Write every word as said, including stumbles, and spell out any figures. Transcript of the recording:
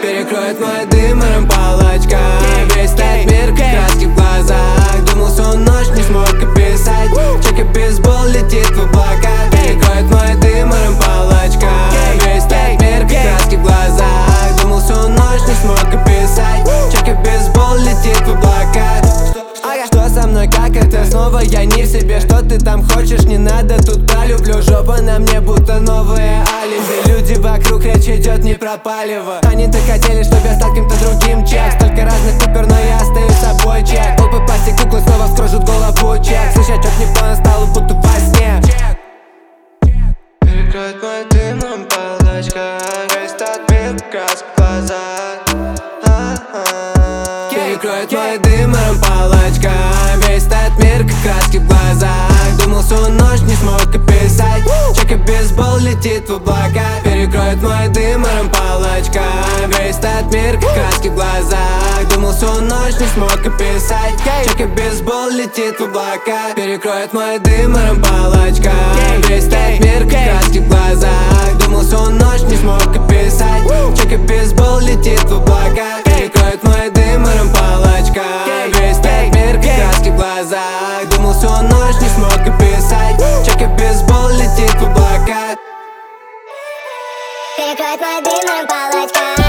перекроет мой дымом палочка. Весь этот мир как краски в глазах. Думал всю ночь, не смог описать. Чек и бейсбол летит в облака. Перекроет мой дымом палочка. Весь этот мир как краски в глазах. Думал всю ночь, не смог описать. Чек и бейсбол летит в облака. Что со мной, как это снова? Я не в себе, что ты там хочешь? Не надо, тут пролюблю. Жопа на мне, будто новые алиби. Люди вокруг, речь идет не про палево. Они-то хотели, чтобы я стал кем-то другим. Чек, столько разных купер, но я остаюсь собой. Чек, толпы пасти куклы снова вскружат голову. Чек, слышачок не понял, стал будто во сне. Перекроет мой дымом палочка. Весь тот мир краск в глазах. Перекроет мой дымом палочка. Весь этот мир как краски в глазах. Думал всю ночь, не смог описать. Чек и бейсбол летит в облака. Перекроет мой дымом палочка. Весь этот мир как краски в глазах. Думал всю ночь, не смог описать. Чек и бейсбол летит в облака. Перекроет мой дымом палочка. Весь этот мир как краски в глазах. Думал всю ночь, не смог описать. Чек и бейсбол летит в облака. Перекроет мой дымом палочка. Весь этот мир как краски в глазах. Думал всю ночь, не смог описать. Чек и бейсбол летит в облака. Перекроет мой дымом палочка.